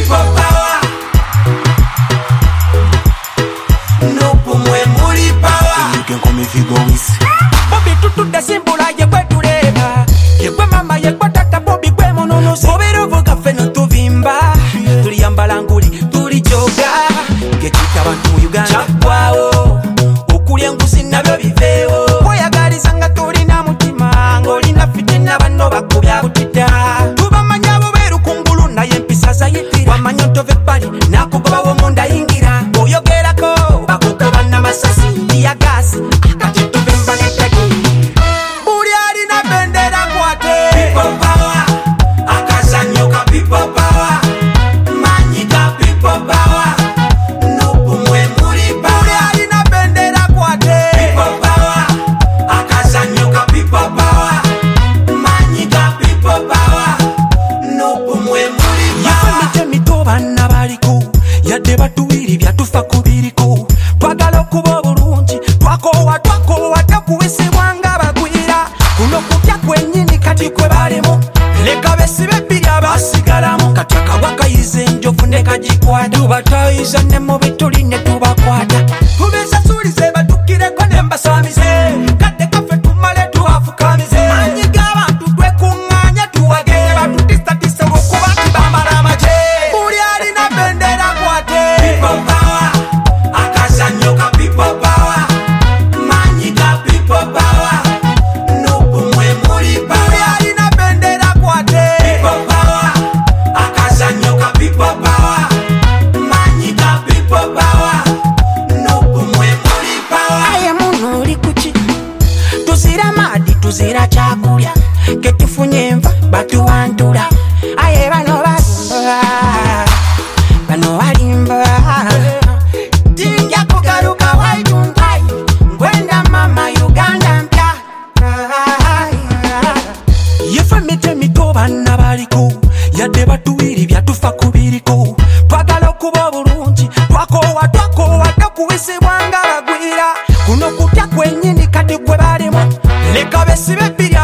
people power. No pumwe muri power. You can come if you go with. Bobby tutu da simbola ye kwe tureba. Ye kwe mama ye kwe tata Bobby kwe monono. Bobby rovo kafe no tuvimba. Tuli yambalanguli tuli joga. Gekita bantu mu Uganda chakwao. Okulya nguzi nabyo biveewo. Oyagalizanga tulina mutima ng'olina fitina banno bakubya butida. Tubamanya bubeeru kungulu naye empisa zayitira. Wamanya ntove ebbali nakugobawo munda yingira. Oyogerako bakugoba n'amasasi ya gasi. Kati tuvimba n'ettagi. Buli alina bendera kwate. People power. Akazanyo ka people power. Manyi ka people power. No pumwe muri power. Buli alina bendera kwate. People power. Akazanyo ka people power. Manyi ka people power. No pumwe muri power. Yafanyije mito banna baliko. Yadde batuwiri byatufa kubiriko. Twagala okuba obulungi. Twakowa takuwisibwa nga bagwira. Kuno kutya kwennyini kati kwe balimo. Leka besibe ebbiri abasigalamu. Kati akawakayiza enjovu ne kagikwata. Tubatayiza ne mu bituli ne tubakwata. Tubesasuulize batukireko ne mbasamize. Kadde kaffe tumale tuwafukamize. Manyi g'abantu twekuŋŋaanya tuwage. Batutiisatiisa olw'okuba tibambala amaje. Buli alina bendera kwate. People power. Akazanyo ka people power. Manyi ka people power. No pumwe muri Buli power. alina bendera kwate. People power. Akazanyo ka people power. Manyi ka people power. No pumwe muri power. Aye muno oli kuki? Tuzira maadi tuzira kyakulya. Ketufunye enva batuwantula. Aye bano balimba. Bano balimba. Tinja kugaruka waituntai. Ngwenda mama Uganda mpya. Yefemite mito banna baliko. Yadde batuwiri byatufa kubiriko. Twagala okuba obulungi. Twakowa takuwisibwa nga bagwira. Kuno kutya kwennyini kati kwe balimo. Leka besibe ebbiri